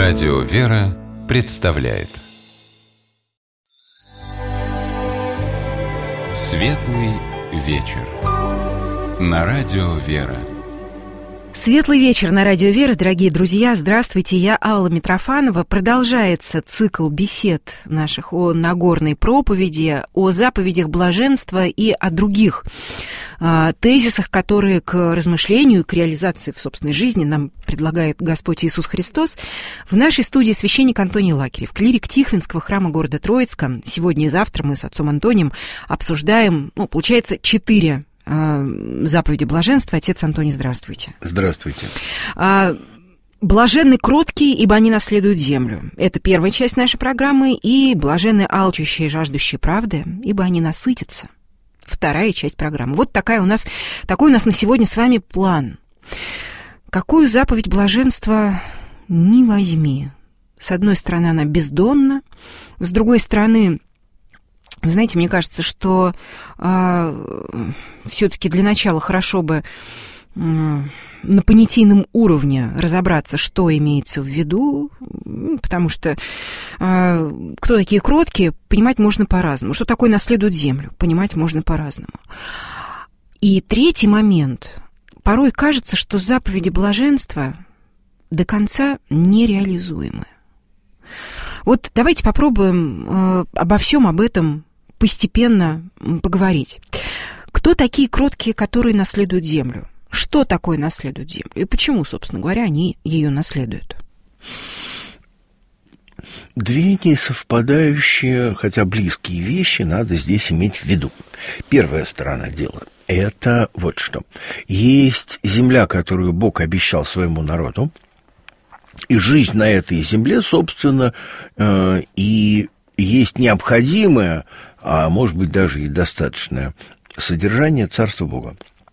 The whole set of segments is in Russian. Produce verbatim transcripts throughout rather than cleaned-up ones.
Радио «Вера» представляет Светлый вечер на Радио «Вера». Светлый вечер на Радио «Вера», дорогие друзья. Здравствуйте, я Алла Митрофанова. Продолжается цикл бесед наших о Нагорной проповеди, о заповедях блаженства и о других э, тезисах, которые к размышлению, к реализации в собственной жизни нам предлагает Господь Иисус Христос. В нашей студии священник Антоний Лакерев, клирик Тихвинского храма города Троицка. Сегодня и завтра мы с отцом Антонием обсуждаем, ну, получается, четыре заповеди блаженства. Отец Антоний, здравствуйте. Здравствуйте. Блаженны кроткие, ибо они наследуют землю. Это первая часть нашей программы. И блаженны алчущие и жаждущие правды, ибо они насытятся. Вторая часть программы. Вот такая у нас, такой у нас на сегодня с вами план. Какую заповедь блаженства ни возьми. С одной стороны, она бездонна, с другой стороны, вы знаете, мне кажется, что э, все-таки для начала хорошо бы э, на понятийном уровне разобраться, что имеется в виду, потому что э, кто такие кроткие, понимать можно по-разному. Что такое наследуют землю, понимать можно по-разному. И третий момент. Порой кажется, что заповеди блаженства до конца нереализуемы. Вот давайте попробуем э, обо всем об этом постепенно поговорить. Кто такие кроткие, которые наследуют землю? Что такое наследуют землю? И почему, собственно говоря, они ее наследуют? Две несовпадающие, хотя близкие вещи надо здесь иметь в виду. Первая сторона дела – это вот что. Есть земля, которую Бог обещал своему народу, и жизнь на этой земле, собственно, э, и есть необходимое, а может быть даже и достаточное содержание Царства Бога.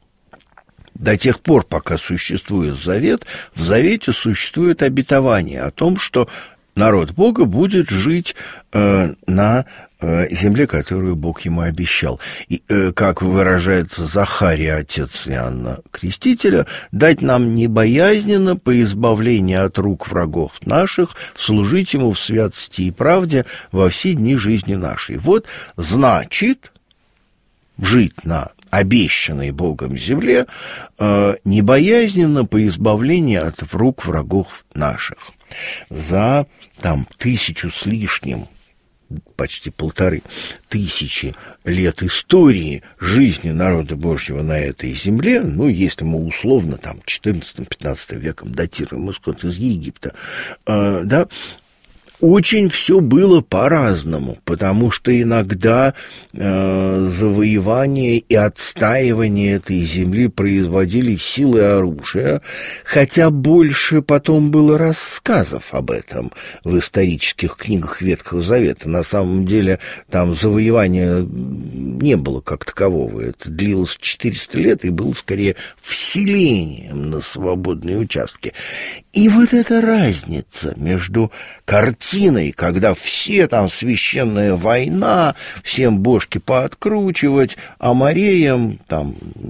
До тех пор, пока существует завет, в завете существует обетование о том, что народ Бога будет жить э, на э, земле, которую Бог ему обещал. И, э, как выражается Захария, отец Иоанна Крестителя, дать нам небоязненно по избавлению от рук врагов наших, служить ему в святости и правде во все дни жизни нашей. Вот, значит, жить на обещанной Богом земле э, небоязненно по избавлению от рук врагов наших. За там тысячу с лишним, почти полторы тысячи лет истории жизни народа Божьего на этой земле, ну, если мы условно там четырнадцатым-пятнадцатым веком датируем исход из Египта, э, да, очень все было по-разному, потому что иногда э, завоевание и отстаивание этой земли производили силы оружия, хотя больше потом было рассказов об этом в исторических книгах Ветхого Завета. На самом деле там завоевания не было как такового. Это длилось четыреста лет и было скорее вселением на свободные участки. И вот эта разница между картиной, когда все там священная война, всем бошки пооткручивать, амореям там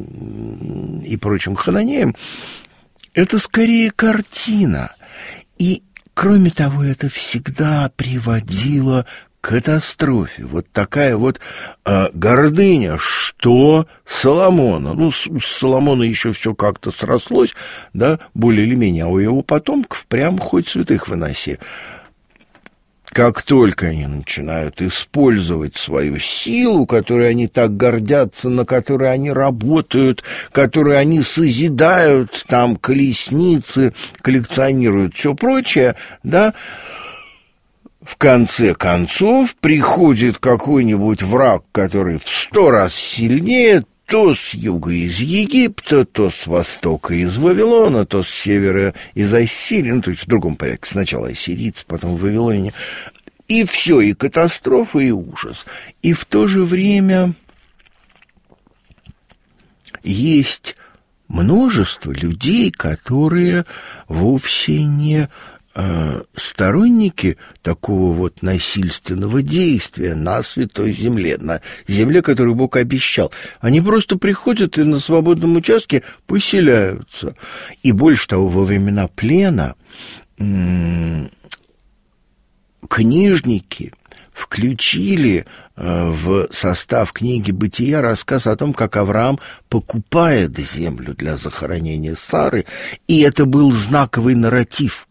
и прочим хананеям, это скорее картина. И, кроме того, это всегда приводило к катастрофе. Вот такая вот э, гордыня, что Соломона, ну, с, с Соломона еще все как-то срослось, да, более или менее, а у его потомков прям хоть святых выноси. Как только они начинают использовать свою силу, которой они так гордятся, на которой они работают, которую они созидают, там, колесницы, коллекционируют, все прочее, да, в конце концов приходит какой-нибудь враг, который в сто раз сильнее, то с юга из Египта, то с востока из Вавилона, то с севера из Ассирии, ну, то есть в другом порядке. Сначала ассирийцы, потом в Вавилоне. И все, и катастрофа, и ужас. И в то же время есть множество людей, которые вовсе не сторонники такого вот насильственного действия на святой земле, на земле, которую Бог обещал. Они просто приходят и на свободном участке поселяются. И больше того, во времена плена книжники включили в состав книги «Бытия» рассказ о том, как Авраам покупает землю для захоронения Сары, и это был знаковый нарратив.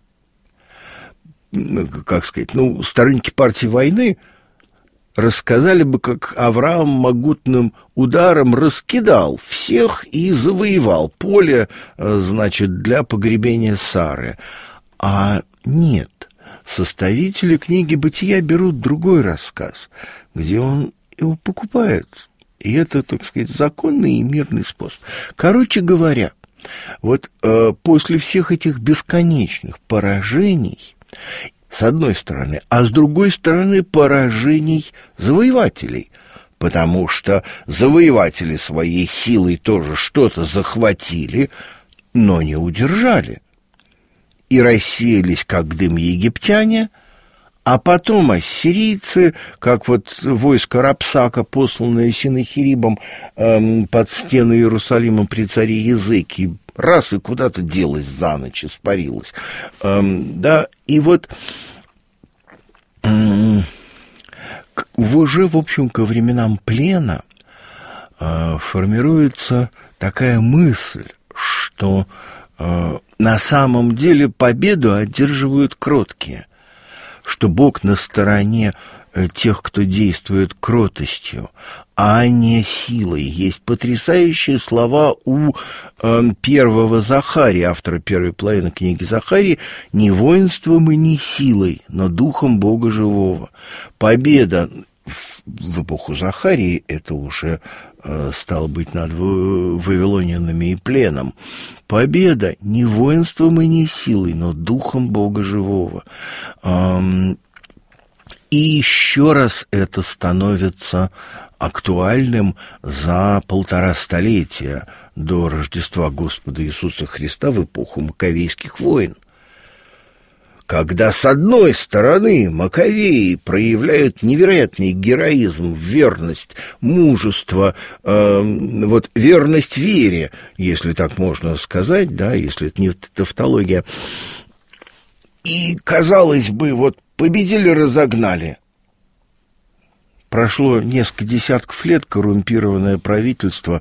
Как сказать, ну, сторонники партии войны рассказали бы, как Авраам могутным ударом раскидал всех и завоевал поле, значит, для погребения Сары. А нет. Составители книги «Бытия» берут другой рассказ, где он его покупает. И это, так сказать, законный и мирный способ. Короче говоря, вот э, после всех этих бесконечных поражений, с одной стороны, а с другой стороны, поражений завоевателей, потому что завоеватели своей силой тоже что-то захватили, но не удержали. И рассеялись, как дым, египтяне, а потом ассирийцы, как вот войско Рапсака, посланное Синахирибом эм, под стены Иерусалима при царе Езекии, раз и куда-то делось за ночь, испарилось. Эм, да, и вот эм, уже, в общем, ко временам плена э, формируется такая мысль, что э, на самом деле победу одерживают кроткие, что Бог на стороне тех, кто действует кротостью, а не силой. Есть потрясающие слова у э, первого Захария, автора первой половины книги Захарии: «Не воинством и не силой, но духом Бога живого». Победа в эпоху Захарии — это уже э, стало быть над вавилонянами и пленом. Победа не воинством и не силой, но духом Бога живого. Эм, и еще раз это становится актуальным за полтора столетия до Рождества Господа Иисуса Христа в эпоху Маковейских войн. Когда, с одной стороны, Маковеи проявляют невероятный героизм, верность, мужество, э, вот верность вере, если так можно сказать, да, если это не тавтология, и, казалось бы, вот победили, разогнали. Прошло несколько десятков лет, коррумпированное правительство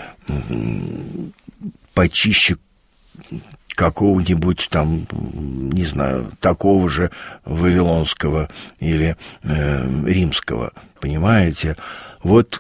почище какого-нибудь там, не знаю, такого же вавилонского или э, римского, понимаете? Вот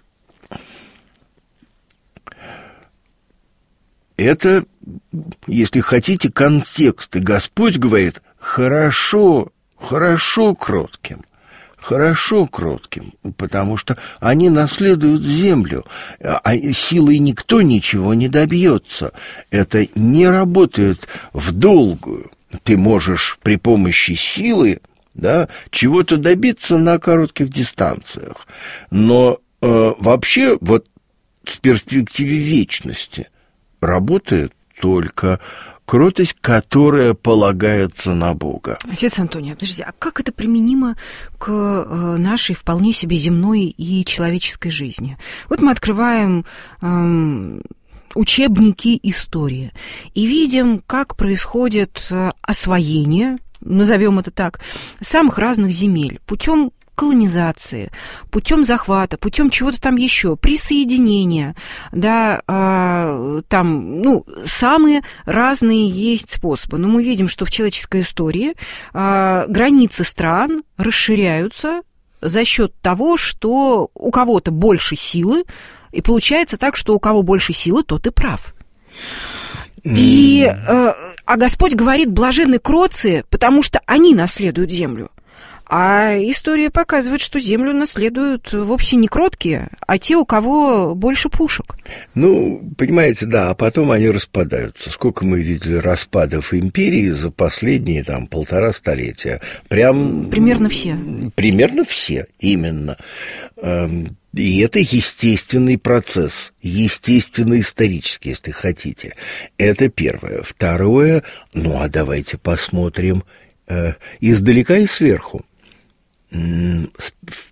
это, если хотите, контекст. И Господь говорит: хорошо, хорошо кротким. Хорошо кротким, потому что они наследуют землю, а силой никто ничего не добьется. Это не работает в долгую. Ты можешь при помощи силы, да, чего-то добиться на коротких дистанциях, но э, вообще вот с перспективы вечности работает только кротость, которая полагается на Бога. Отец Антоний, подождите, а как это применимо к нашей вполне себе земной и человеческой жизни? Вот мы открываем эм, учебники истории и видим, как происходит освоение, назовем это так, самых разных земель путем колонизации, путем захвата, путем чего-то там еще, присоединения, да, э, там, ну, самые разные есть способы. Но мы видим, что в человеческой истории э, границы стран расширяются за счет того, что у кого-то больше силы, и получается так, что у кого больше силы, тот и прав. И, э, а Господь говорит: блаженны кротцы, потому что они наследуют землю. А история показывает, что землю наследуют вовсе не кроткие, а те, у кого больше пушек. Ну, понимаете, да, а потом они распадаются. Сколько мы видели распадов империи за последние там полтора столетия? Прям... Примерно все. Примерно все, именно. И это естественный процесс, естественно-исторический, если хотите. Это первое. Второе, ну, а давайте посмотрим э, издалека и сверху. С,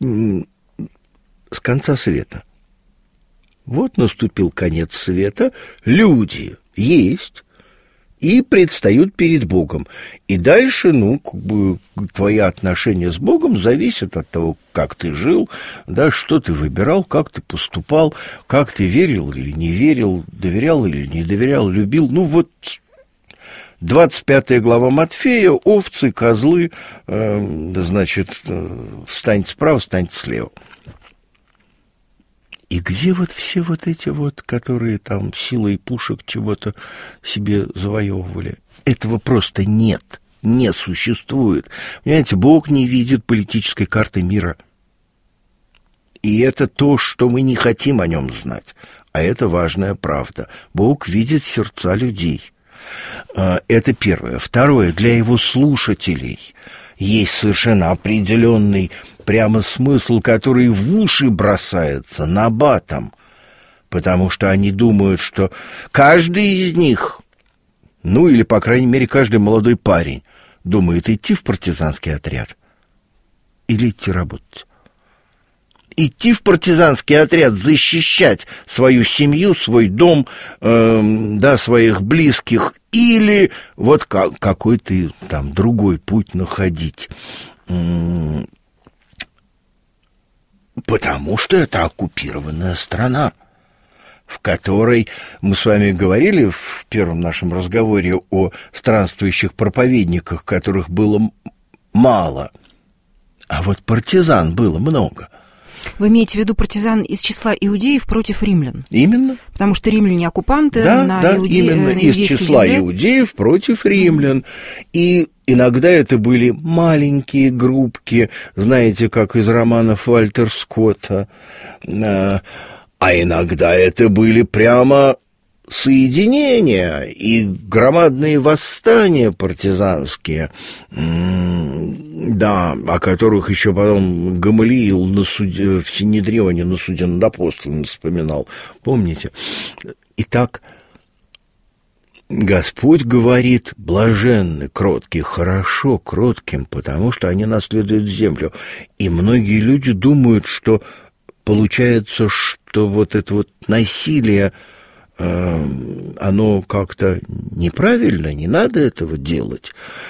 с конца света. Вот наступил конец света, люди есть, и предстают перед Богом. И дальше, ну, как бы, твои отношения с Богом зависят от того, как ты жил, да, что ты выбирал, как ты поступал, как ты верил или не верил, доверял или не доверял, любил. Ну, вот двадцать пятая глава Матфея, овцы, козлы, э, значит, э, встаньте справа, встаньте слева. И где вот все вот эти вот, которые там силой пушек чего-то себе завоевывали? Этого просто нет, не существует. Понимаете, Бог не видит политической карты мира. И это то, что мы не хотим о нем знать. А это важная правда. Бог видит сердца людей. Это первое. Второе, для его слушателей есть совершенно определенный прямо смысл, который в уши бросается набатом, потому что они думают, что каждый из них, ну или, по крайней мере, каждый молодой парень думает идти в партизанский отряд или идти работать. Идти в партизанский отряд, защищать свою семью, свой дом, э, да, своих близких, или вот как, какой-то там другой путь находить. Потому что это оккупированная страна, в которой мы с вами говорили в первом нашем разговоре о странствующих проповедниках, которых было мало, а вот партизан было много. Вы имеете в виду партизан из числа иудеев против римлян? Именно. Потому что римляне оккупанты, да, на, да, иуде... именно на из числа земле. Иудеев против римлян. И иногда это были маленькие группки, знаете, как из романов Вальтера Скотта, а иногда это были прямо соединения и громадные восстания партизанские, да, о которых еще потом Гамалиил на суде, в Синедрионе на суде над апостолами вспоминал. Помните? Итак, Господь говорит: блаженны кроткие, хорошо кротким, потому что они наследуют землю. И многие люди думают, что получается, что вот это вот насилие, оно как-то неправильно, не надо этого делать.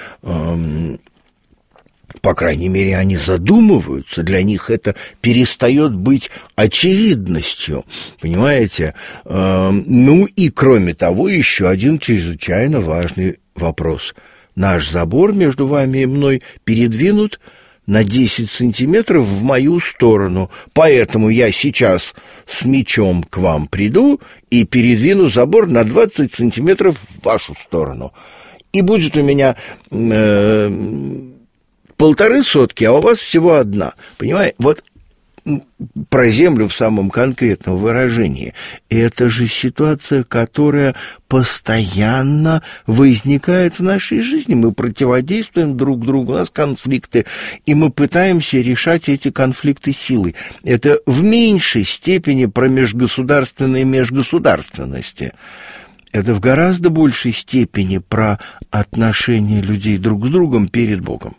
По крайней мере, они задумываются, для них это перестает быть очевидностью, понимаете? Ну и, кроме того, еще один чрезвычайно важный вопрос. Наш забор между вами и мной передвинут на десять сантиметров в мою сторону, поэтому я сейчас с мечом к вам приду и передвину забор на двадцать сантиметров в вашу сторону. И будет у меня э, полторы сотки, а у вас всего одна. Понимаете? Вот про землю в самом конкретном выражении. Это же ситуация, которая постоянно возникает в нашей жизни. Мы противодействуем друг другу, у нас конфликты, и мы пытаемся решать эти конфликты силой. Это в меньшей степени про межгосударственные межгосударственности. Это в гораздо большей степени про отношения людей друг с другом перед Богом.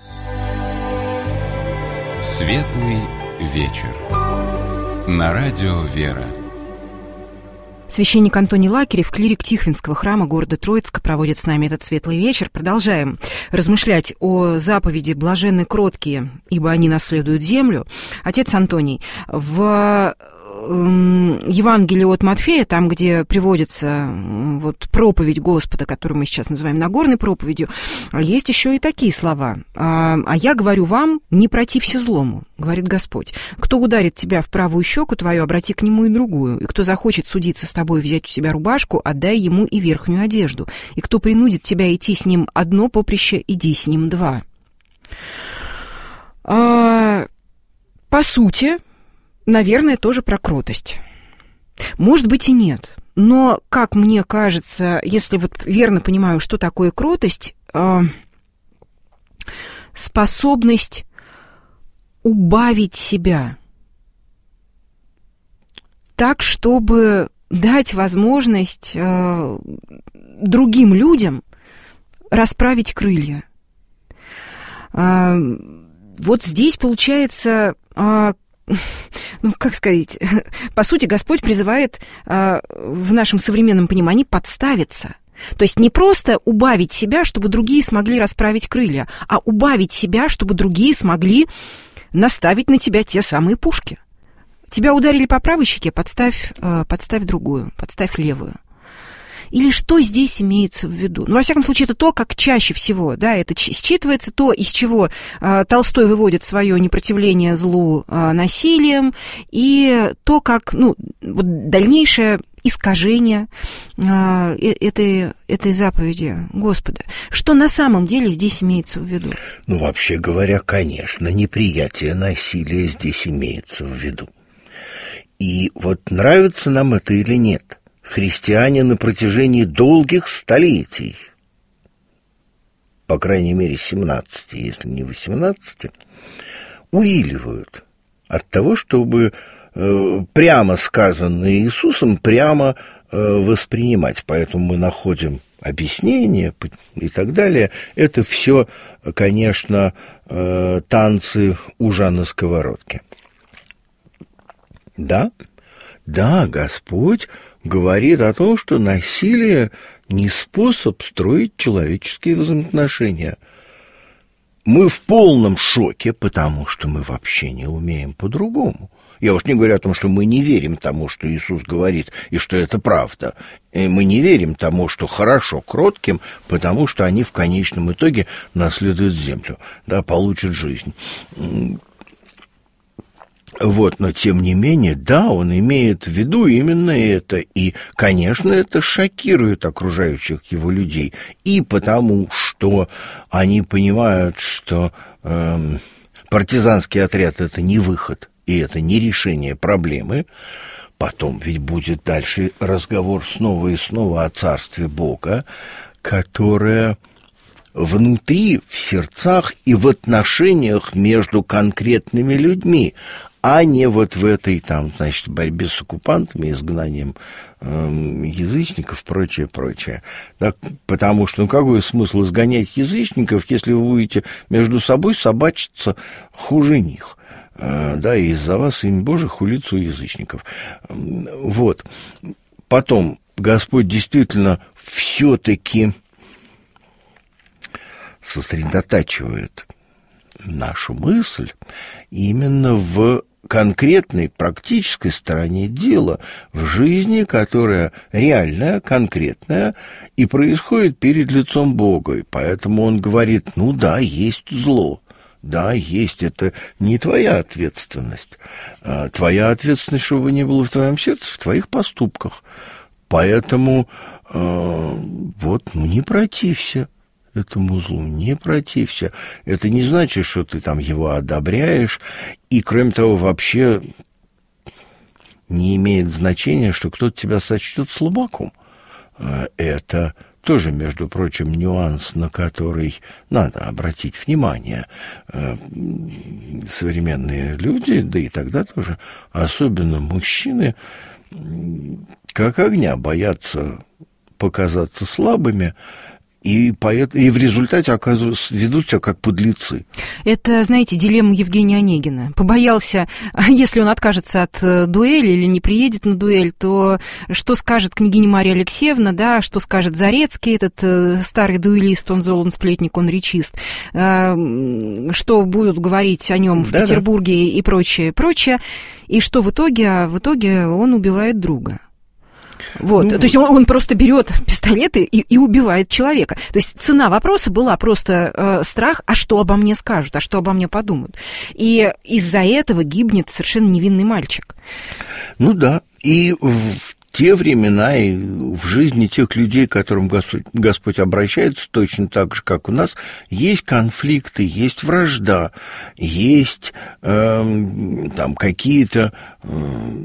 Светлый вечер. На радио «Вера». Священник Антоний Лакерев, клирик Тихвинского храма города Троицка, проводит с нами этот светлый вечер. Продолжаем размышлять о заповеди «Блаженны кроткие, ибо они наследуют землю». Отец Антоний, в Евангелии от Матфея, там, где приводится вот проповедь Господа, которую мы сейчас называем Нагорной проповедью, есть еще и такие слова. «А я говорю вам, не протився злому, говорит Господь. Кто ударит тебя в правую щеку твою, обрати к нему и другую. И кто захочет судиться с тобой и взять у себя рубашку, отдай ему и верхнюю одежду. И кто принудит тебя идти с ним одно поприще, иди с ним два». А, по сути, наверное, тоже про кротость. Может быть и нет. Но, как мне кажется, если вот верно понимаю, что такое кротость, э, способность убавить себя так, чтобы дать возможность э, другим людям расправить крылья. Э, вот здесь получается... Э, Ну, как сказать, по сути, Господь призывает э, в нашем современном понимании подставиться. То есть не просто убавить себя, чтобы другие смогли расправить крылья, а убавить себя, чтобы другие смогли наставить на тебя те самые пушки. Тебя ударили по правой щеке, подставь, подставь другую, подставь левую. Или что здесь имеется в виду? Ну, во всяком случае, это то, как чаще всего, да, это считывается, то, из чего э, Толстой выводит свое непротивление злу э, насилием, и то, как, ну, вот дальнейшее искажение э, этой, этой заповеди Господа. Что на самом деле здесь имеется в виду? Ну, вообще говоря, конечно, неприятие насилия здесь имеется в виду. И вот нравится нам это или нет, христиане на протяжении долгих столетий, по крайней мере семнадцати, если не восемнадцати, увиливают от того, чтобы э, прямо сказанное Иисусом прямо э, воспринимать. Поэтому мы находим объяснения и так далее. Это все, конечно, э, танцы ужа на сковородке. Да, да, Господь говорит о том, что насилие не способ строить человеческие взаимоотношения. Мы в полном шоке, потому что мы вообще не умеем по-другому. Я уж не говорю о том, что мы не верим тому, что Иисус говорит, и что это правда. И мы не верим тому, что хорошо кротким, потому что они в конечном итоге наследуют землю, да, получат жизнь. Вот, но тем не менее, да, он имеет в виду именно это, и, конечно, это шокирует окружающих его людей, и потому, что они понимают, что э, партизанский отряд – это не выход, и это не решение проблемы. Потом ведь будет дальше разговор снова и снова о царстве Бога, которое внутри, в сердцах и в отношениях между конкретными людьми, а не вот в этой, там, значит, борьбе с оккупантами, изгнанием э, язычников, прочее, прочее. Так, потому что, ну, какой смысл изгонять язычников, если вы будете между собой собачиться хуже них? Э, да, и из-за вас имя Божие хулится у язычников. Вот. Потом Господь действительно все-таки сосредотачивает нашу мысль именно в конкретной практической стороне дела, в жизни, которая реальная, конкретная и происходит перед лицом Бога. И поэтому он говорит, ну да, есть зло, да, есть, это не твоя ответственность. Твоя ответственность, чтобы не было в твоем сердце, в твоих поступках. Поэтому э, вот, ну не протився этому злу, не протився. Это не значит, что ты там его одобряешь, и, кроме того, вообще не имеет значения, что кто-то тебя сочтет слабаком. Это тоже, между прочим, нюанс, на который надо обратить внимание. Современные люди, да и тогда тоже, особенно мужчины, как огня боятся показаться слабыми, и, поэт, и в результате оказываются, ведут себя как подлецы. Это, знаете, дилемма Евгения Онегина. Побоялся, если он откажется от дуэли или не приедет на дуэль, то что скажет княгиня Мария Алексеевна, да, что скажет Зарецкий, этот старый дуэлист, он зол, он сплетник, он речист, что будут говорить о нем в да, Петербурге да. и прочее, прочее, и что в итоге, в итоге он убивает друга. Вот, ну, то есть он, он просто берет пистолет и, и убивает человека. То есть цена вопроса была просто э, страх, а что обо мне скажут, а что обо мне подумают. И из-за этого гибнет совершенно невинный мальчик. Ну да, и в те времена, и в жизни тех людей, к которым Господь, Господь обращается, точно так же, как у нас, есть конфликты, есть вражда, есть э, там какие-то... Э,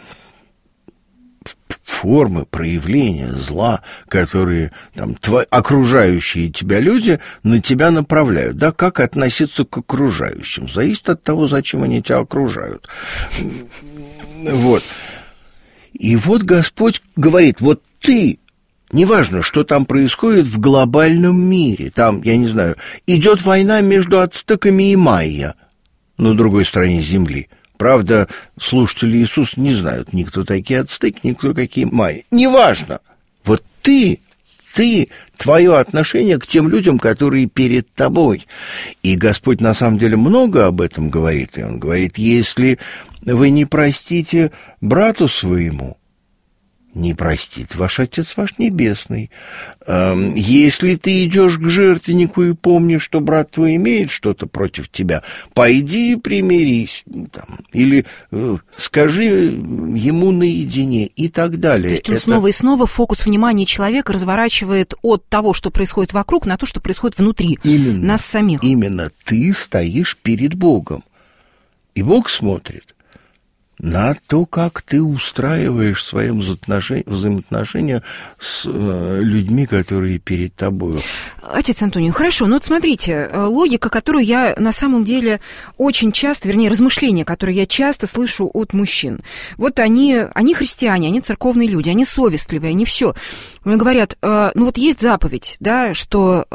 формы проявления зла, которые там, твои, окружающие тебя люди на тебя направляют. Да, как относиться к окружающим? Зависит от того, зачем они тебя окружают. Вот. И вот Господь говорит, вот ты, неважно, что там происходит в глобальном мире, там, я не знаю, идет война между ацтеками и майя на другой стороне земли. Правда, слушатели Иисуса не знают, ни кто такие ацтеки, ни кто какие майя. Неважно. Вот ты ты, твое отношение к тем людям, которые перед тобой. И Господь на самом деле много об этом говорит. И Он говорит, если вы не простите брату своему, не простит ваш Отец ваш Небесный. Если ты идешь к жертвеннику и помнишь, что брат твой имеет что-то против тебя, пойди и примирись. Там, или скажи ему наедине и так далее. То есть он Это... снова и снова фокус внимания человека разворачивает от того, что происходит вокруг, на то, что происходит внутри именно, нас самих. Именно ты стоишь перед Богом. И Бог смотрит на то, как ты устраиваешь свои взаимоотношения с людьми, которые перед тобой. Отец Антоний, хорошо, но вот смотрите, логика, которую я на самом деле очень часто, вернее, размышления, которые я часто слышу от мужчин. Вот они, они христиане, они церковные люди, они совестливые, они все. Мне говорят, ну вот есть заповедь, да, что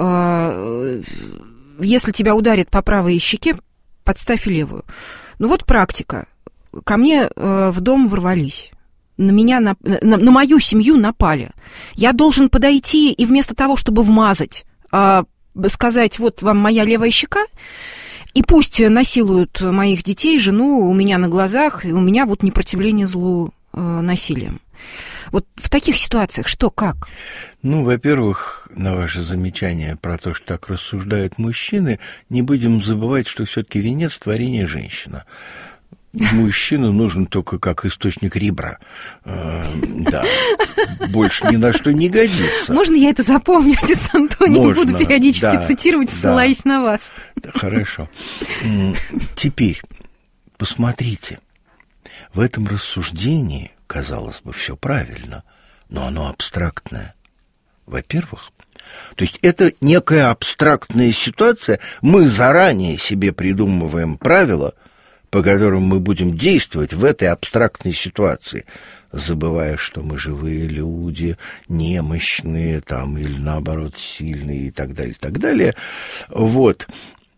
если тебя ударит по правой щеке, подставь и левую. Ну вот практика. Ко мне э, в дом ворвались, на меня, на, на, на мою семью напали. Я должен подойти и вместо того, чтобы вмазать, э, сказать, вот вам моя левая щека, и пусть насилуют моих детей, жену у меня на глазах, и у меня вот непротивление злу э, насилием. Вот в таких ситуациях что, как? Ну, во-первых, на ваше замечание про то, что так рассуждают мужчины, не будем забывать, что все-таки венец творения женщина. Мужчина нужен только как источник ребра. Э, да, больше ни на что не годится. Можно я это запомню, отец Антоний? Можно, буду периодически да, цитировать, ссылаясь да, на вас. Да, хорошо. Теперь, посмотрите. В этом рассуждении, казалось бы, все правильно, но оно абстрактное. Во-первых, то есть это некая абстрактная ситуация. Мы заранее себе придумываем правила, по которым мы будем действовать в этой абстрактной ситуации, забывая, что мы живые люди, немощные, там, или наоборот, сильные и так далее, и так далее. Вот.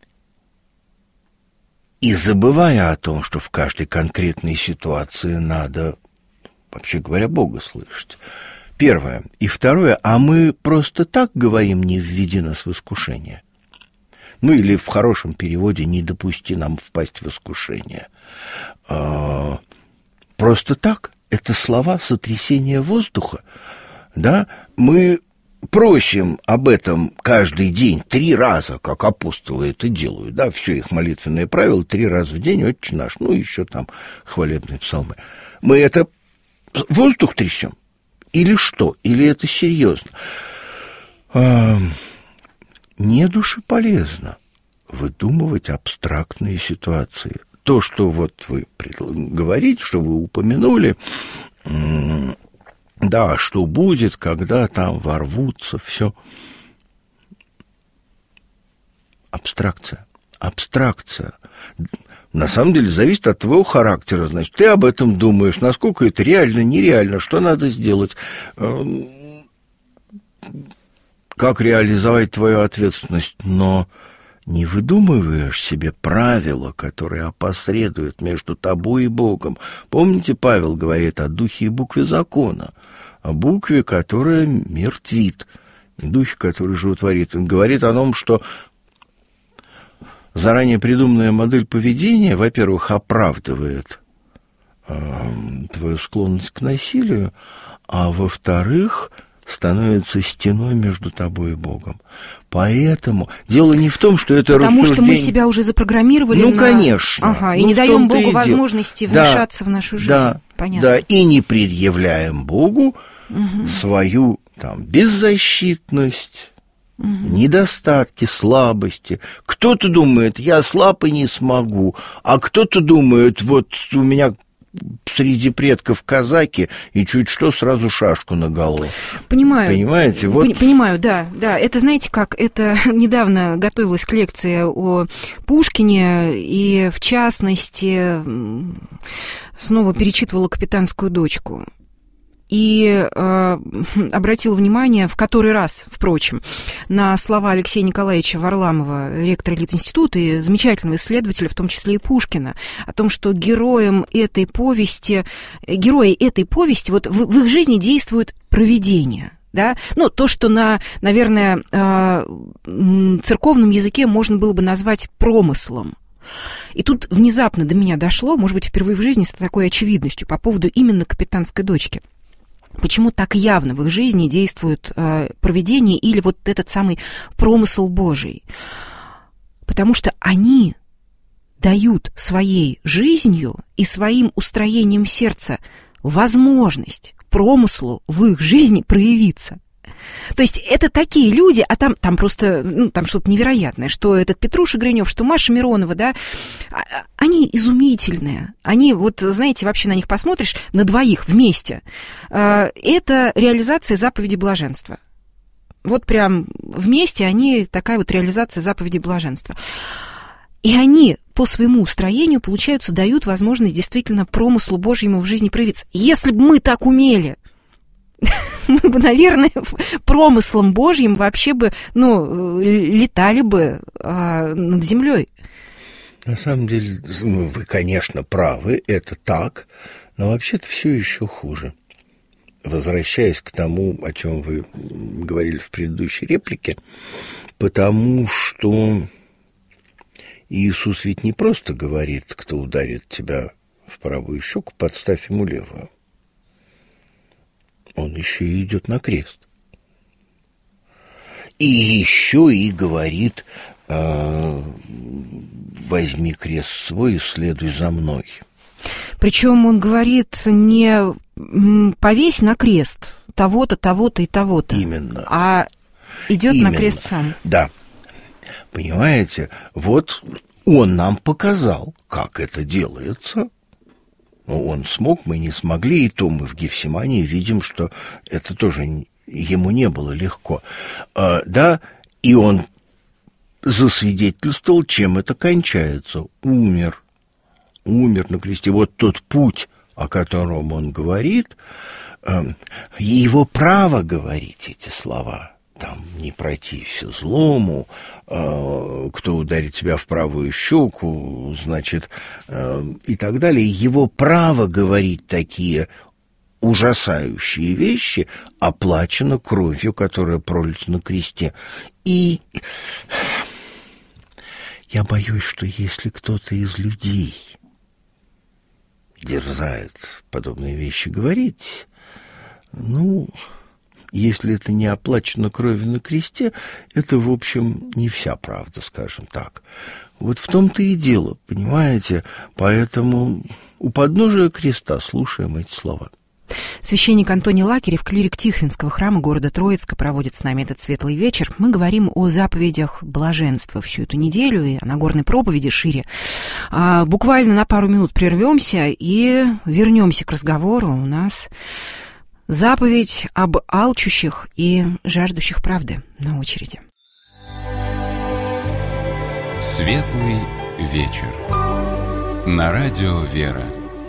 И забывая о том, что в каждой конкретной ситуации надо, вообще говоря, Бога слышать. Первое. И второе, а мы просто так говорим «не введи нас в искушение». Ну, или в хорошем переводе «не допусти нам впасть в искушение». А, просто так. Это слова сотрясения воздуха. Да? Мы просим об этом каждый день три раза, как апостолы это делают. Да? Все их молитвенные правила три раза в день, Отче наш, ну, еще там хвалебные псалмы. Мы это воздух трясем? Или что? Или это серьезно? А, не душеполезно выдумывать абстрактные ситуации. То, что вот вы говорите, что вы упомянули, да, что будет, когда там ворвутся, все. Абстракция. Абстракция. На самом деле зависит от твоего характера. Значит, ты об этом думаешь, насколько это реально, нереально, что надо сделать, как реализовать твою ответственность, но не выдумываешь себе правила, которые опосредуют между тобой и Богом. Помните, Павел говорит о духе и букве закона, о букве, которая мир твит, и духе, который животворит. Он говорит о том, что заранее придуманная модель поведения, во-первых, оправдывает э, твою склонность к насилию, а во-вторых, становится стеной между тобой и Богом. Поэтому дело не в том, что это Потому рассуждение... что мы себя уже запрограммировали Ну, на... конечно. Ага, и ну, не даем Богу и возможности да, вмешаться в нашу жизнь. Да, Понятно. Да, и не предъявляем Богу угу. свою там, беззащитность, угу. недостатки, слабости. Кто-то думает, я слаб и не смогу, а кто-то думает, вот у меня... среди предков казаки, и чуть что сразу шашку на голову. Понимаю. Понимаете? Вот... Понимаю, да, да. Это, знаете как, это недавно готовилась к лекции о Пушкине, и, в частности, снова перечитывала «Капитанскую дочку». И э, обратила внимание, в который раз, впрочем, на слова Алексея Николаевича Варламова, ректора Литинститута и замечательного исследователя, в том числе и Пушкина, о том, что героем этой повести, герои этой повести, вот в, в их жизни действует провидение. Да? Ну, то, что на, наверное, церковном языке можно было бы назвать промыслом. И тут внезапно до меня дошло, может быть, впервые в жизни с такой очевидностью по поводу именно капитанской дочки. Почему так явно в их жизни действует провидение или вот этот самый промысл Божий? Потому что они дают своей жизнью и своим устроением сердца возможность промыслу в их жизни проявиться. То есть это такие люди, а там, там просто, ну, там что-то невероятное, что этот Петруша Гринев, что Маша Миронова, да, они изумительные. Они, вот, знаете, вообще на них посмотришь, на двоих вместе. Это реализация заповеди блаженства. Вот прям вместе они такая вот реализация заповеди блаженства. И они по своему устроению, получается, дают возможность действительно промыслу Божьему в жизни проявиться. Если бы мы так умели, мы бы, наверное, промыслом Божьим вообще бы, ну, летали бы а, над землей. На самом деле, ну, вы, конечно, правы, это так, но вообще-то все еще хуже. Возвращаясь к тому, о чем вы говорили в предыдущей реплике, потому что Иисус ведь не просто говорит, кто ударит тебя в правую щеку, подставь ему левую. Он еще и идет на крест. И еще и говорит, э, возьми крест свой и следуй за мной. Причем он говорит не повесь на крест того-то, того-то и того-то. Именно. А идет Именно. На крест сам. Да. Понимаете, вот он нам показал, как это делается. Он смог, мы не смогли, и то мы в Гефсимании видим, что это тоже ему не было легко. А, да, и он засвидетельствовал, чем это кончается. Умер. Умер на кресте. Вот тот путь, о котором он говорит, его право говорить эти слова. Там не протився злому, э, кто ударит тебя в правую щеку, значит, э, и так далее. Его право говорить такие ужасающие вещи оплачено кровью, которая пролита на кресте. И я боюсь, что если кто-то из людей дерзает подобные вещи говорить, ну... Если это не оплачено кровью на кресте, это, в общем, не вся правда, скажем так. Вот в том-то и дело, понимаете? Поэтому у подножия креста слушаем эти слова. Священник Антоний Лакерев, клирик Тихвинского храма города Троицка, проводит с нами этот светлый вечер. Мы говорим о заповедях блаженства всю эту неделю и о Нагорной проповеди шире. А, буквально на пару минут прервемся и вернемся к разговору. У нас... заповедь об алчущих и жаждущих правды на очереди. Светлый вечер. На радио «Вера».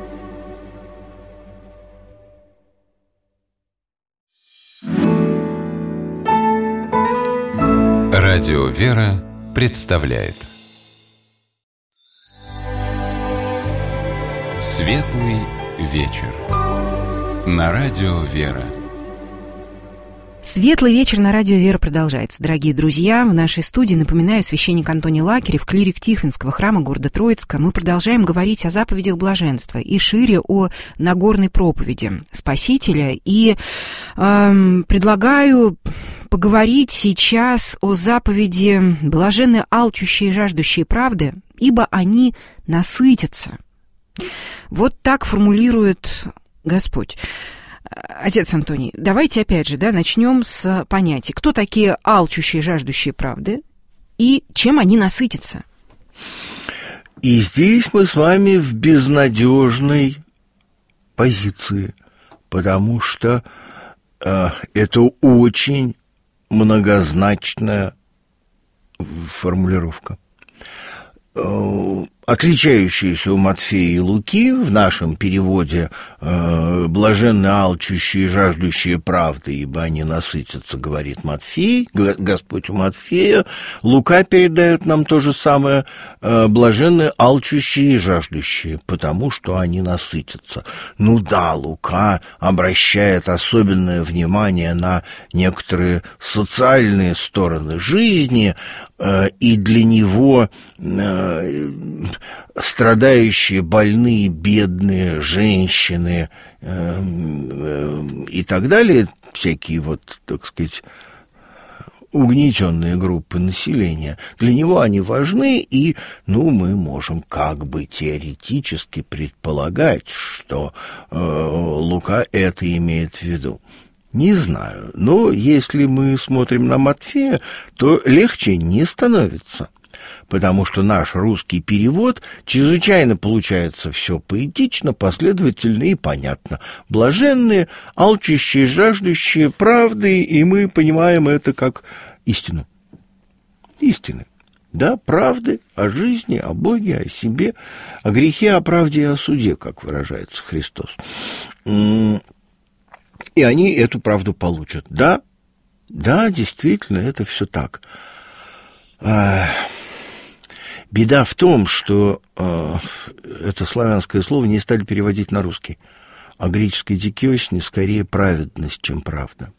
Радио «Вера» представляет Светлый вечер. На радио «Вера». Светлый вечер на радио «Вера» продолжается. Дорогие друзья, в нашей студии, напоминаю, священник Антоний Лакерев, клирик Тихвинского храма города Троицка. Мы продолжаем говорить о заповедях блаженства и шире о Нагорной проповеди Спасителя. И э, предлагаю поговорить сейчас о заповеди «Блаженны алчущие и жаждущие правды, ибо они насытятся». Вот так формулирует Господь. Отец Антоний, давайте опять же, да, начнем с понятия. Кто такие алчущие, жаждущие правды и чем они насытятся? И здесь мы с вами в безнадежной позиции, потому что э, это очень многозначная формулировка. Э, отличающиеся у Матфея и Луки, в нашем переводе э, «блаженны алчущие и жаждущие правды, ибо они насытятся», говорит Матфей, Господь у Матфея. Лука передает нам то же самое: э, «блаженны алчущие и жаждущие, потому что они насытятся». Ну да, Лука обращает особенное внимание на некоторые социальные стороны жизни, э, и для него э, страдающие, больные, бедные женщины э, э, и так далее, всякие вот, так сказать, угнетенные группы населения, для него они важны, и, ну, мы можем как бы теоретически предполагать, что э, Лука это имеет в виду. Не знаю, но если мы смотрим на Матфея, то легче не становится, потому что наш русский перевод чрезвычайно получается все поэтично, последовательно и понятно. Блаженные, алчущие, жаждущие правды, и мы понимаем это как истину. Истины. Да, правды о жизни, о Боге, о себе, о грехе, о правде и о суде, как выражается Христос. И они эту правду получат. Да, да, действительно, это все так. Беда в том, что э, это славянское слово не стали переводить на русский, а греческий дикиосни скорее праведность, чем правда.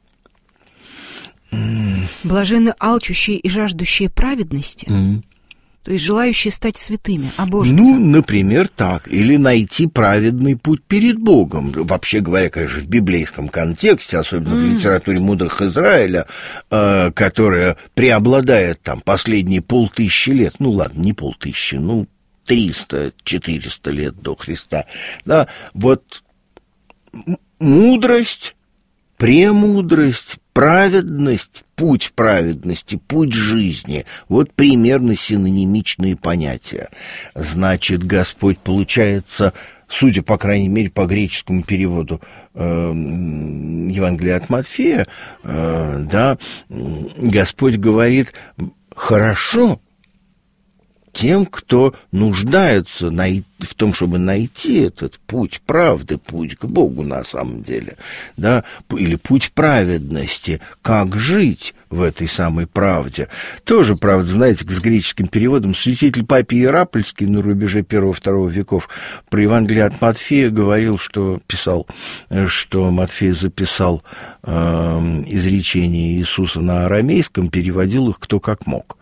Блаженны алчущие и жаждущие праведности, mm. то есть желающие стать святыми, обожиться. Ну, например, так. Или найти праведный путь перед Богом. Вообще говоря, конечно, в библейском контексте, особенно mm. в литературе мудрых Израиля, э, которая преобладает там последние полтысячи лет, ну ладно, не полтысячи, ну триста-четыреста лет до Христа, да, вот мудрость, премудрость, праведность, путь праведности, путь жизни – вот примерно синонимичные понятия. Значит, Господь, получается, судя, по крайней мере, по греческому переводу э, Евангелия от Матфея, э, да, Господь говорит: хорошо тем, кто нуждается в том, чтобы найти этот путь правды, путь к Богу на самом деле, да, или путь праведности, как жить в этой самой правде. Тоже, правда, знаете, с греческим переводом святитель Папий Иерапольский на рубеже первого-второго веков про Евангелие от Матфея говорил, что писал, что Матфей записал э, изречения Иисуса на арамейском, переводил их кто как мог.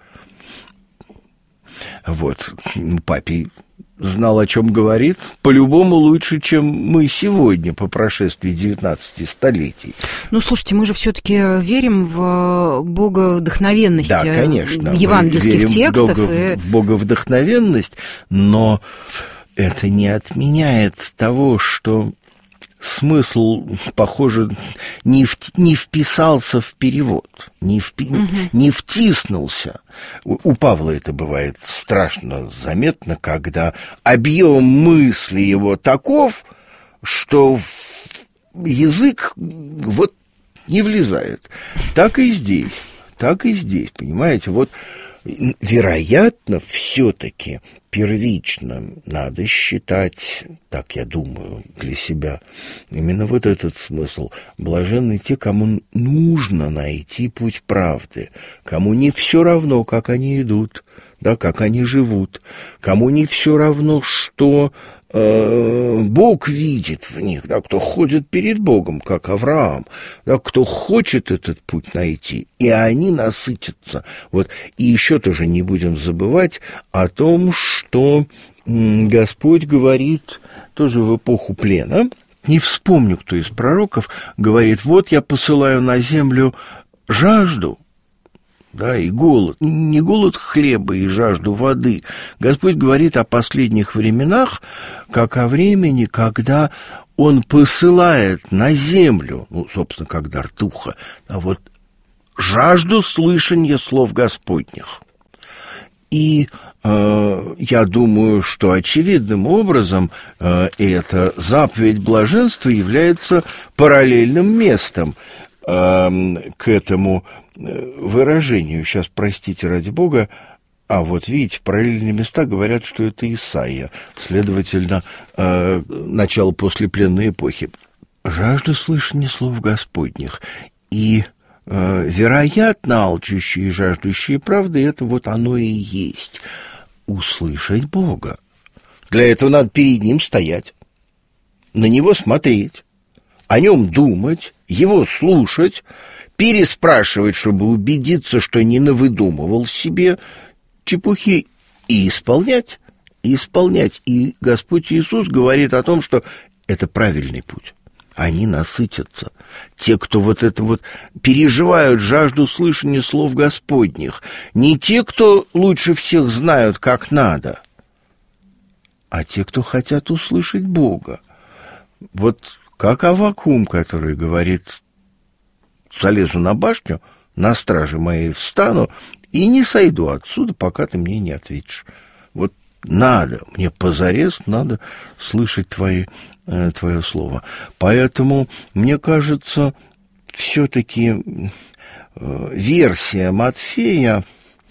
Вот, Папий знал, о чем говорит, по-любому лучше, чем мы сегодня, по прошествии девятнадцати столетий. Ну, слушайте, мы же все-таки верим в боговдохновенность, да, конечно, евангельских текстов. В, и... в боговдохновенность, но это не отменяет того, что смысл, похоже, не, в, не вписался в перевод, не, впи, угу. не втиснулся. У, у Павла это бывает страшно заметно, когда объем мысли его таков, что язык вот не влезает. Так и здесь, так и здесь, понимаете? Вот, вероятно, все-таки первично надо считать, так я думаю, для себя, именно вот этот смысл. Блаженны те, кому нужно найти путь правды, кому не все равно, как они идут, да, как они живут, кому не все равно, что э, Бог видит в них, да, кто ходит перед Богом, как Авраам, да, кто хочет этот путь найти, и они насытятся. Вот. И еще тоже не будем забывать о том, что Господь говорит тоже в эпоху плена, не вспомню, кто из пророков, говорит: вот я посылаю на землю жажду, да, и голод, не голод хлеба и жажду воды. Господь говорит о последних временах, как о времени, когда Он посылает на землю, ну, собственно, как дар духа, а вот жажду слышания слов Господних. И э, я думаю, что очевидным образом э, эта заповедь блаженства является параллельным местом э, к этому выражению. Сейчас, простите, ради Бога, А вот видите, параллельные места говорят, что это Исаия, следовательно, э, начало послепленной эпохи. «Жажду слышания слов Господних». И, э, вероятно, алчущие и жаждущие правды, это вот оно и есть. Услышать Бога. Для этого надо перед Ним стоять, на Него смотреть, о Нем думать, Его слушать, переспрашивать, чтобы убедиться, что не навыдумывал себе чепухи, и исполнять, и исполнять. И Господь Иисус говорит о том, что это правильный путь. Они насытятся. Те, кто вот это вот переживают жажду слышания слов Господних. Не те, кто лучше всех знают, как надо, а те, кто хотят услышать Бога. Вот как Аввакум, который говорит: залезу на башню, на страже моей встану и не сойду отсюда, пока ты мне не ответишь. Вот надо, мне позарез надо слышать твои, э, твое слово. Поэтому, мне кажется, все-таки э, версия Матфея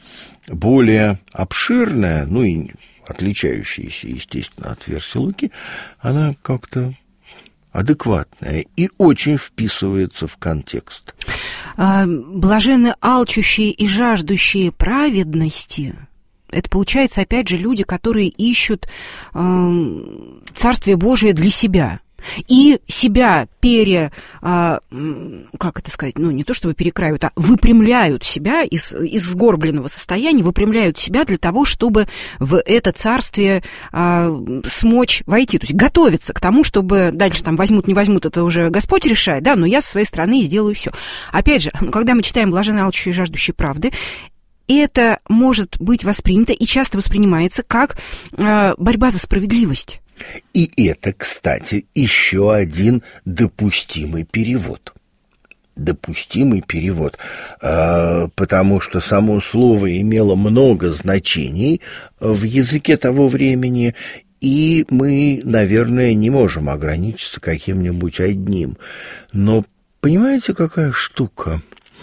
более обширная, ну и отличающаяся, естественно, от версии Луки, она как-то адекватная и очень вписывается в контекст. Блаженны алчущие и жаждущие праведности. Это, получается, опять же, люди, которые ищут э, Царствие Божие для себя. И себя пере... Э, как это сказать? Ну, не то чтобы перекраивают, а выпрямляют себя из, из сгорбленного состояния, выпрямляют себя для того, чтобы в это царствие э, смочь войти. То есть готовиться к тому, чтобы дальше там возьмут, не возьмут, это уже Господь решает, да, но я со своей стороны сделаю все. Опять же, когда мы читаем «Блаженны алчущие и жаждущие правды», это может быть воспринято и часто воспринимается как э, борьба за справедливость. И это, кстати, еще один допустимый перевод. Допустимый перевод, э, потому что само слово имело много значений в языке того времени, и мы, наверное, не можем ограничиться каким-нибудь одним. Но понимаете, какая штука?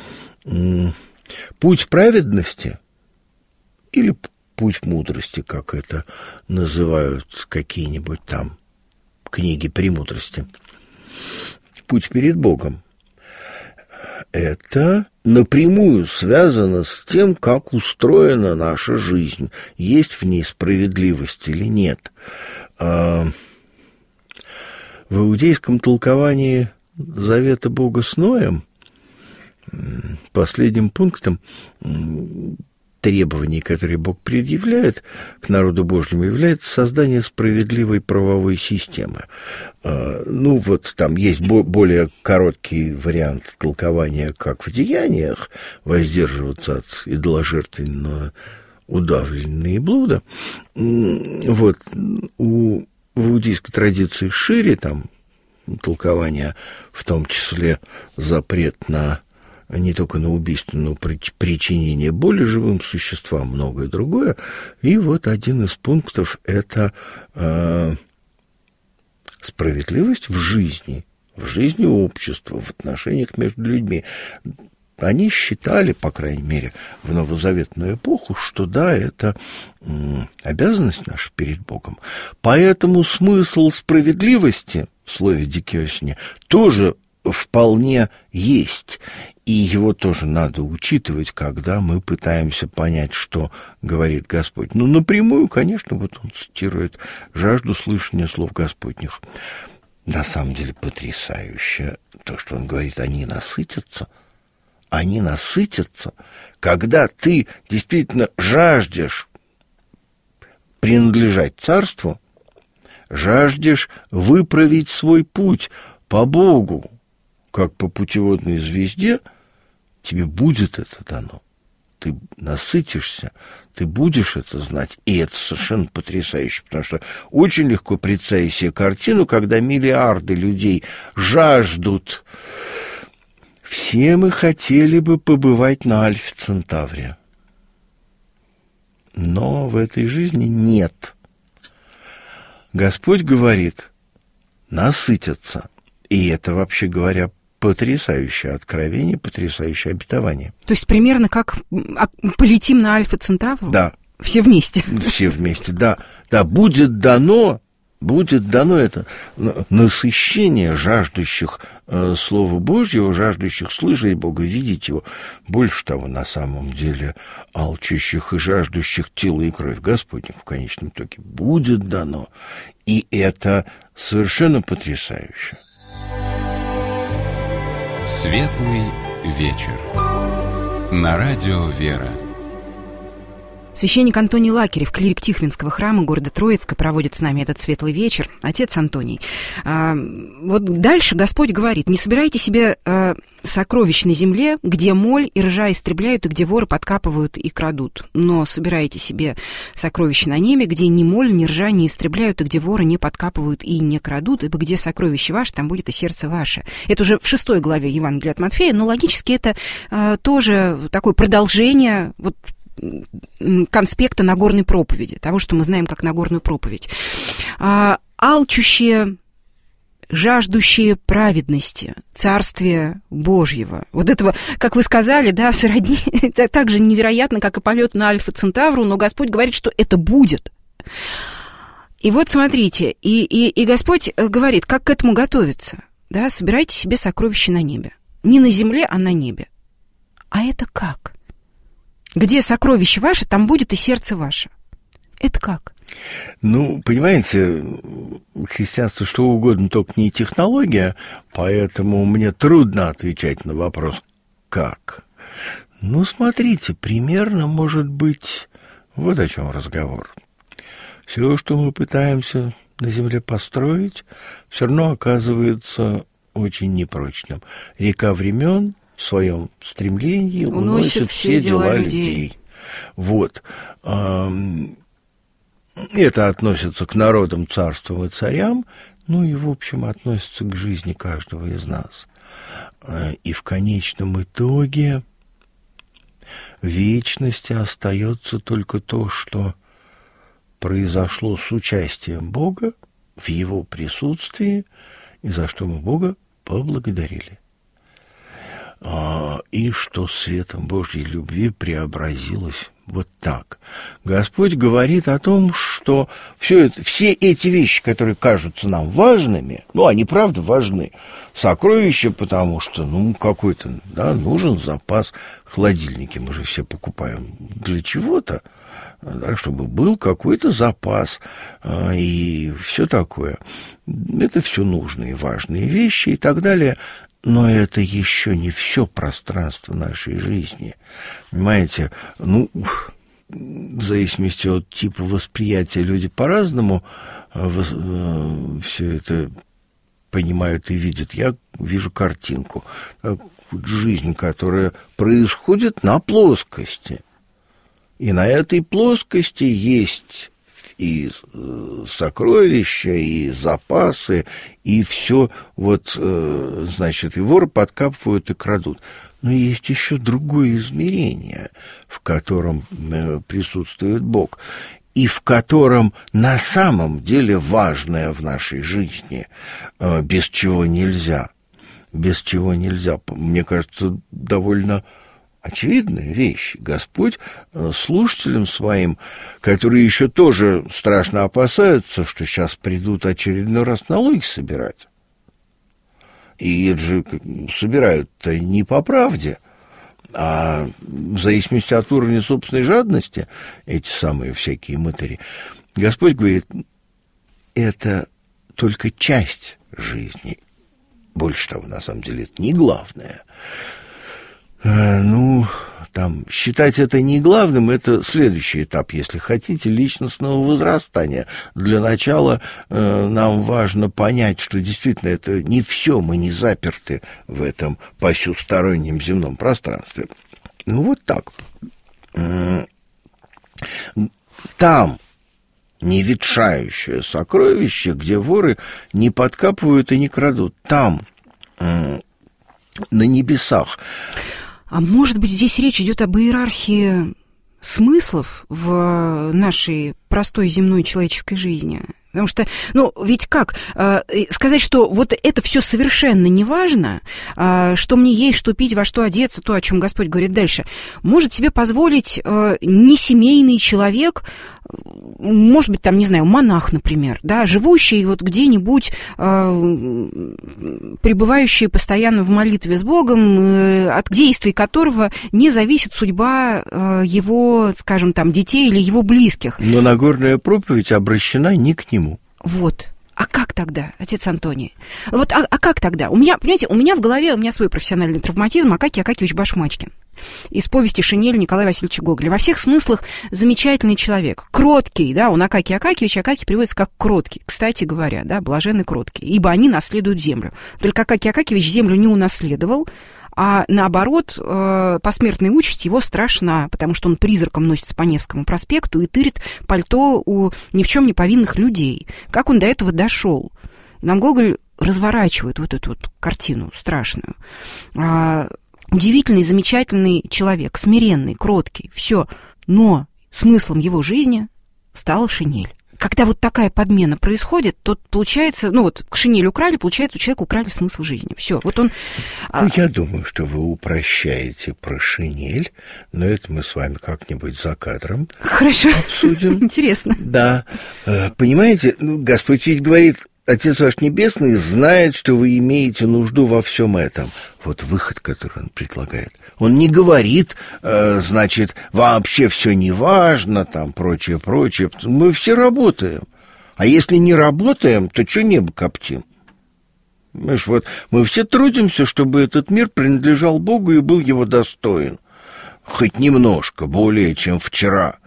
Путь праведности или путь мудрости, как это называют какие-нибудь там книги премудрости, путь перед Богом, это напрямую связано с тем, как устроена наша жизнь, есть в ней справедливость или нет. В иудейском толковании завета Бога с Ноем последним пунктом требований, которые Бог предъявляет к народу Божьему, является создание справедливой правовой системы. Ну, вот там есть более короткий вариант толкования, как в Деяниях, воздерживаться от идоложертвенного удавленного блуда. Вот, у, в иудейской традиции шире, там, толкование, в том числе запрет на не только на убийство, но и причинение боли живым существам, многое другое. И вот один из пунктов – это э, справедливость в жизни, в жизни общества, в отношениях между людьми. Они считали, по крайней мере, в новозаветную эпоху, что да, это э, обязанность наша перед Богом. Поэтому смысл справедливости в слове «дикиосне» тоже вполне есть. И его тоже надо учитывать, когда мы пытаемся понять, что говорит Господь. Ну, напрямую, конечно, вот он цитирует «жажду слышания слов Господних». На самом деле потрясающе то, что он говорит, они насытятся. Они насытятся, когда ты действительно жаждешь принадлежать царству, жаждешь выправить свой путь по Богу, как по путеводной звезде, тебе будет это дано. Ты насытишься, ты будешь это знать. И это совершенно потрясающе, потому что очень легко представить себе картину, когда миллиарды людей жаждут. Все мы хотели бы побывать на Альфе Центавре. Но в этой жизни нет. Господь говорит, насытятся. И это, вообще говоря, потрясающее откровение, потрясающее обетование. То есть примерно как полетим на Альфа Центавру? Да, Все вместе. Все вместе, да. Да, будет дано, будет дано это насыщение жаждущих э, Слова Божьего, жаждущих слышать Бога, видеть Его. Больше того, на самом деле, алчущих и жаждущих тела и кровь Господня в конечном итоге будет дано. И это совершенно потрясающе. Светлый вечер. На радио «Вера». Священник Антоний Лакерев, клирик Тихвинского храма города Троицка, проводит с нами этот светлый вечер. Отец Антоний, а, вот дальше Господь говорит: не собирайте себе а, сокровищ на земле, где моль и ржа истребляют, и где воры подкапывают и крадут. Но собирайте себе сокровища на небе, где ни моль, ни ржа не истребляют, и где воры не подкапывают и не крадут, ибо где сокровище ваше, там будет и сердце ваше. Это уже в шестой главе Евангелия от Матфея, но логически это а, тоже такое продолжение вот конспекта Нагорной проповеди, того, что мы знаем как Нагорную проповедь. А, алчущие, жаждущие праведности, Царствия Божьего. Вот этого, как вы сказали, да, сродни, это так же невероятно, как и полет на Альфа Центавру, но Господь говорит, что это будет. И вот смотрите, и, и, и Господь говорит, как к этому готовиться. Да, собирайте себе сокровища на небе. Не на земле, а на небе. А это как? Где сокровище ваше, там будет и сердце ваше. Это как? Ну, понимаете, христианство что угодно, только не технология, поэтому мне трудно отвечать на вопрос «как?». Ну, смотрите, примерно, может быть, вот о чем разговор. Все, что мы пытаемся на земле построить, все равно оказывается очень непрочным. Река времен в своем стремлении уносит, уносит все дела людей. людей. Вот. Это относится к народам, царствам и царям, ну и, в общем, относится к жизни каждого из нас. И в конечном итоге в вечности остается только то, что произошло с участием Бога в Его присутствии, и за что мы Бога поблагодарили. И что светом Божьей любви преобразилось вот так. Господь говорит о том, что все, это, все эти вещи, которые кажутся нам важными, ну, они правда важны. Сокровища, потому что, ну, какой-то, да, нужен запас. Холодильники мы же все покупаем для чего-то, да, чтобы был какой-то запас и все такое. Это все нужные, важные вещи и так далее. Но это еще не все пространство нашей жизни. Понимаете, ну, в зависимости от типа восприятия люди по-разному все это понимают и видят. Я вижу картинку. Жизнь, которая происходит на плоскости. И на этой плоскости есть и сокровища, и запасы, и все, вот, значит, и воры подкапывают и крадут. Но есть еще другое измерение, в котором присутствует Бог, и в котором на самом деле важное в нашей жизни, без чего нельзя, без чего нельзя, мне кажется, довольно очевидная вещь. Господь слушателям своим, которые еще тоже страшно опасаются, что сейчас придут очередной раз налоги собирать. И это же собирают-то не по правде, а в зависимости от уровня собственной жадности, эти самые всякие мытари. Господь говорит, это только часть жизни. Больше того, на самом деле, это не главное. Ну, там, считать это не главным, это следующий этап, если хотите, личностного возрастания. Для начала э, нам важно понять, что действительно это не все, мы не заперты в этом посюстороннем земном пространстве. Ну, вот так. Там неветшающее сокровище, где воры не подкапывают и не крадут. Там, э, на небесах. А может быть, здесь речь идет об иерархии смыслов в нашей простой земной человеческой жизни? Потому что, ну, ведь как э, сказать, что вот это все совершенно не важно, э, что мне есть, что пить, во что одеться, то, о чем Господь говорит дальше, может себе позволить э, несемейный человек, может быть, там, не знаю, монах, например, да, живущий вот где-нибудь, э, пребывающий постоянно в молитве с Богом, э, от действий которого не зависит судьба э, его, скажем, там, детей или его близких. Но Нагорная проповедь обращена не к нему. Вот. А как тогда, отец Антоний? Вот, а, а как тогда? У меня, понимаете, у меня в голове, у меня свой профессиональный травматизм, Акакий Акакьевич Башмачкин. Из повести «Шинель» Николая Васильевича Гоголя. Во всех смыслах замечательный человек. Кроткий, да, он Акакий Акакьевич, Акакий переводится как кроткий. Кстати говоря, да, блаженный кроткий. Ибо они наследуют землю. Только Акакий Акакьевич землю не унаследовал, а наоборот, посмертная участь его страшна, потому что он призраком носится по Невскому проспекту и тырит пальто у ни в чем не повинных людей. Как он до этого дошел? Нам Гоголь разворачивает вот эту вот картину страшную. Удивительный, замечательный человек, смиренный, кроткий, все. Но смыслом его жизни стала шинель. Когда вот такая подмена происходит, то получается, ну вот шинель украли, получается, у человека украли смысл жизни. Все, вот он... Ну, я думаю, что вы упрощаете про шинель, но это мы с вами как-нибудь за кадром Хорошо. обсудим. Интересно. Да. Понимаете, ну, Господь ведь говорит... Отец ваш Небесный знает, что вы имеете нужду во всем этом. Вот выход, который он предлагает. Он не говорит, э, значит, вообще все не важно, там, прочее, прочее. Мы все работаем. А если не работаем, то что небо коптим? Понимаешь, вот мы все трудимся, чтобы этот мир принадлежал Богу и был его достоин. Хоть немножко, более, чем вчера.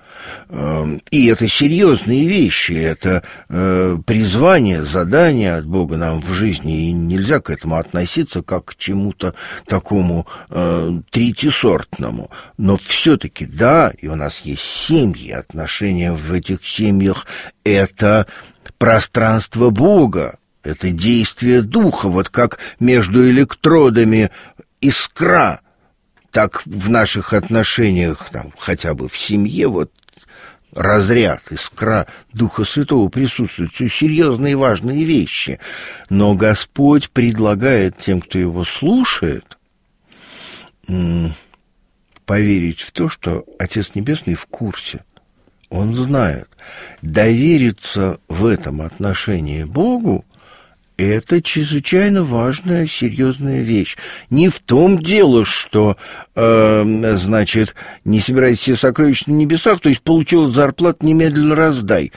И это серьезные вещи, это э, призвание, задание от Бога нам в жизни, и нельзя к этому относиться как к чему-то такому э, третьесортному. Но все-таки, да, и у нас есть семьи, отношения в этих семьях – это пространство Бога, это действие Духа, вот как между электродами искра, так в наших отношениях, там, хотя бы в семье, вот, разряд, искра Духа Святого присутствует. Все серьезные и важные вещи. Но Господь предлагает тем, кто его слушает, поверить в то, что Отец Небесный в курсе. Он знает. Довериться в этом отношении Богу — это чрезвычайно важная, серьезная вещь. Не в том дело, что, э, значит, не собирайте все сокровища на небесах, то есть получил зарплату, немедленно раздай,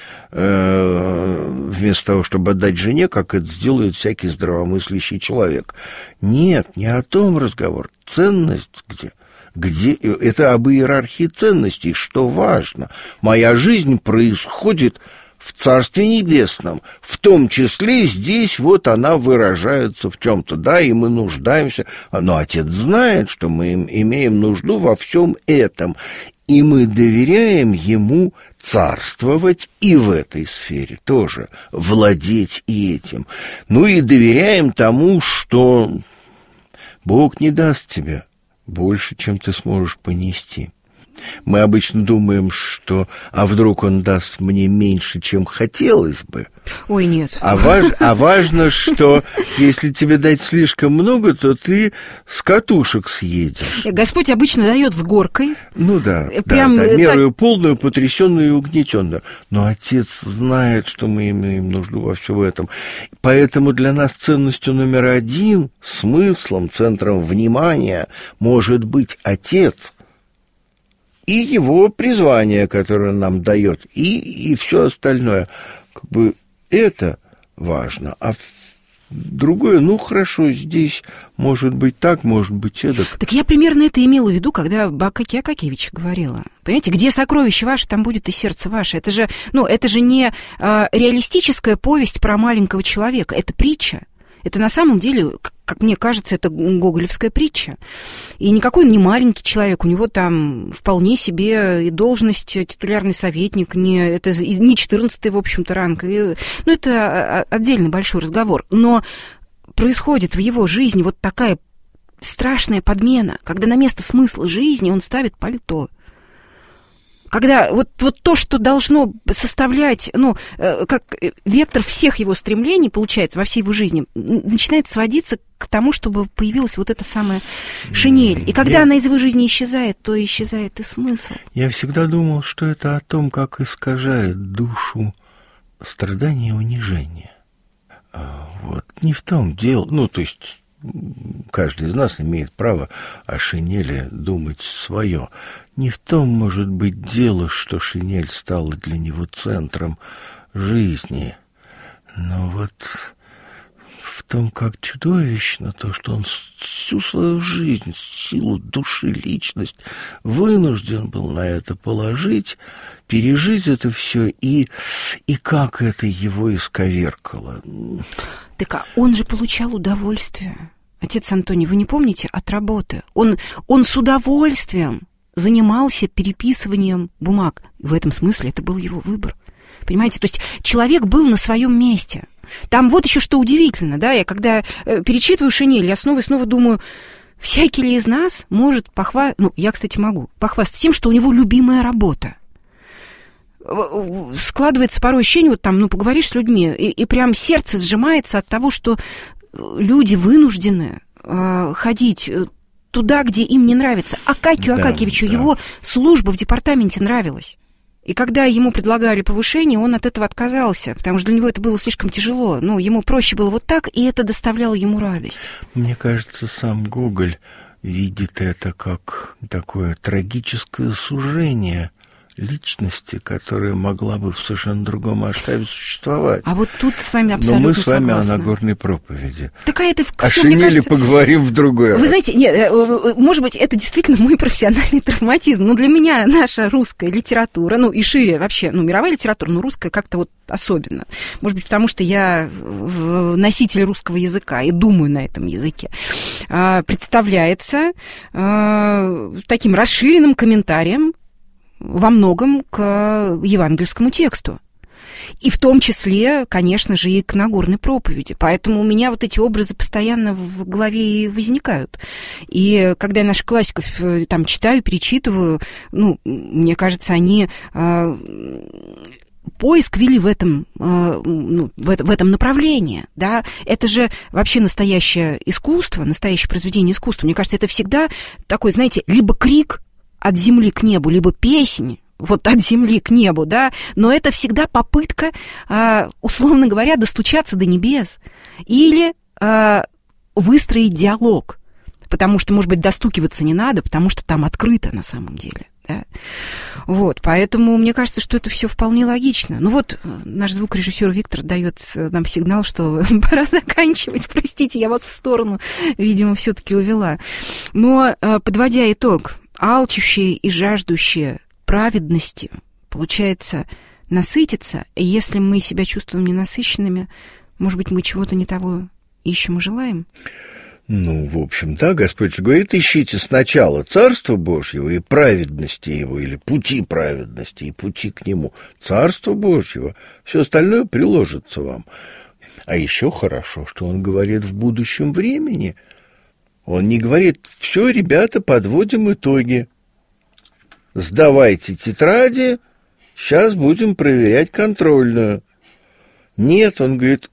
э, вместо того, чтобы отдать жене, как это сделает всякий здравомыслящий человек. Нет, не о том разговор. Ценность где? Где? Это об иерархии ценностей, что важно. Моя жизнь происходит в Царстве Небесном, в том числе здесь вот она выражается в чем-то, да, и мы нуждаемся, но Отец знает, что мы имеем нужду во всем этом, и мы доверяем Ему царствовать и в этой сфере тоже, владеть и этим. Ну и доверяем тому, что Бог не даст тебе больше, чем ты сможешь понести. Мы обычно думаем, что а вдруг он даст мне меньше, чем хотелось бы. Ой, нет. А, важ, а важно, что если тебе дать слишком много, то ты с катушек съедешь. Господь обычно дает с горкой. Ну да, Прям да, да, меру так... полную, потрясенную и угнетенную. Но Отец знает, что мы имеем нужду во всем этом. Поэтому для нас ценностью номер один, смыслом, центром внимания может быть Отец. И его призвание, которое он нам дает, и, и все остальное. Как бы это важно. А другое, ну, хорошо, здесь может быть так, может быть эдак. Так я примерно это имела в виду, когда Акакий Акакьевич говорила. Понимаете, где сокровище ваше, там будет и сердце ваше. Это же, ну, это же не э, реалистическая повесть про маленького человека, это притча. Это на самом деле, как мне кажется, это гоголевская притча. И никакой он не маленький человек, у него там вполне себе и должность титулярный советник, не, это не четырнадцатый, в общем-то, ранг. И, ну, это отдельный большой разговор. Но происходит в его жизни вот такая страшная подмена, когда на место смысла жизни он ставит пальто. Когда вот, вот то, что должно составлять, ну, как вектор всех его стремлений, получается, во всей его жизни, начинает сводиться к тому, чтобы появилась вот эта самая шинель. И когда я... она из его жизни исчезает, то исчезает и смысл. Я всегда думал, что это о том, как искажает душу страдание и унижение. Вот. Не в том дело, ну, то есть каждый из нас имеет право о шинели думать свое. Не в том, может быть, дело, что шинель стала для него центром жизни, но вот в том, как чудовищно то, что он всю свою жизнь, силу души, личность вынужден был на это положить, пережить это все, и, и как это его исковеркало. Так а он же получал удовольствие. Отец Антоний, вы не помните, от работы? Он, он с удовольствием занимался переписыванием бумаг. В этом смысле это был его выбор. Понимаете? То есть человек был на своем месте. Там вот еще что удивительно, да, я когда э, перечитываю «Шинель», я снова и снова думаю, всякий ли из нас может похвастаться, ну, я, кстати, могу, похвастаться тем, что у него любимая работа. Складывается порой ощущение, вот там, ну, поговоришь с людьми, и, и прям сердце сжимается от того, что люди вынуждены э, ходить туда, где им не нравится. Акакию да, Акакевичу да. его служба в департаменте нравилась. И когда ему предлагали повышение, он от этого отказался, потому что для него это было слишком тяжело. Ну, ему проще было вот так, и это доставляло ему радость. Мне кажется, сам Гоголь видит это как такое трагическое сужение личности, которая могла бы в совершенно другом масштабе существовать. А вот тут с вами абсолютно Но мы с вами согласна. О Нагорной проповеди. Такая это, о шинели кажется... поговорим в другой Вы раз. знаете, нет, может быть, это действительно мой профессиональный травматизм, но для меня наша русская литература, ну и шире вообще, ну мировая литература, но русская как-то вот особенно. Может быть, потому что я носитель русского языка и думаю на этом языке. Представляется таким расширенным комментарием во многом к евангельскому тексту. И в том числе, конечно же, и к Нагорной проповеди. Поэтому у меня вот эти образы постоянно в голове и возникают. И когда я наших классиков там читаю, перечитываю, ну, мне кажется, они... Э, поиск вели в этом, э, ну, в, в этом направлении, да, это же вообще настоящее искусство, настоящее произведение искусства. Мне кажется, это всегда такой, знаете, либо крик от земли к небу, либо песнь вот от земли к небу, да, но это всегда попытка, условно говоря, достучаться до небес или выстроить диалог, потому что, может быть, достукиваться не надо, потому что там открыто на самом деле, да. Вот, поэтому мне кажется, что это все вполне логично. Ну вот, наш звукорежиссер Виктор дает нам сигнал, что пора заканчивать. Простите, я вас в сторону, видимо, все-таки увела. Но, подводя итог, алчущие и жаждущие праведности, получается, насытиться, и если мы себя чувствуем ненасыщенными, может быть, мы чего-то не того ищем и желаем? Ну, в общем, да, Господь же говорит, ищите сначала Царство Божьего и праведности Его, или пути праведности и пути к Нему. Царство Божьего, все остальное приложится вам. А еще хорошо, что Он говорит в будущем времени. Он не говорит, все, ребята, подводим итоги. Сдавайте тетради, сейчас будем проверять контрольную. Нет, он говорит,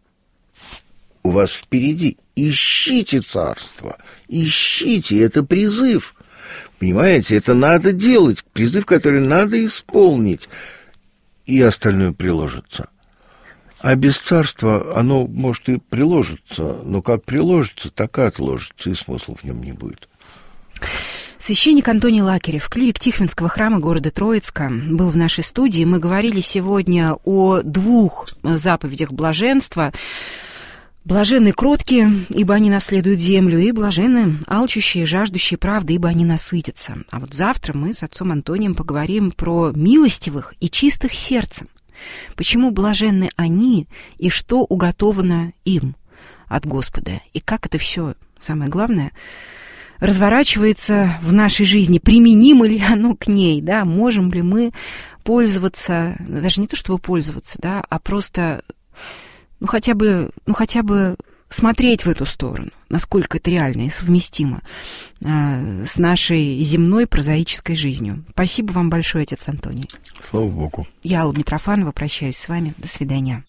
у вас впереди ищите царство, ищите, это призыв. Понимаете, это надо делать, призыв, который надо исполнить, и остальное приложится. А без царства оно, может, и приложится, но как приложится, так и отложится, и смысла в нем не будет. Священник Антоний Лакерев, клирик Тихвинского храма города Троицка, был в нашей студии. Мы говорили сегодня о двух заповедях блаженства. Блаженны кроткие, ибо они наследуют землю, и блаженны алчущие, жаждущие правды, ибо они насытятся. А вот завтра мы с отцом Антонием поговорим про милостивых и чистых сердцем. Почему блаженны они, и что уготовано им от Господа, и как это все, самое главное, разворачивается в нашей жизни, применимо ли оно к ней, да, можем ли мы пользоваться, даже не то чтобы пользоваться, да, а просто, ну, хотя бы, ну, хотя бы смотреть в эту сторону, насколько это реально и совместимо э, с нашей земной прозаической жизнью. Спасибо вам большое, отец Антоний. Слава Богу. Я, Алла Митрофанова, прощаюсь с вами. До свидания.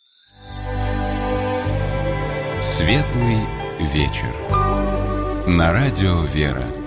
Светлый вечер. На радио «Вера».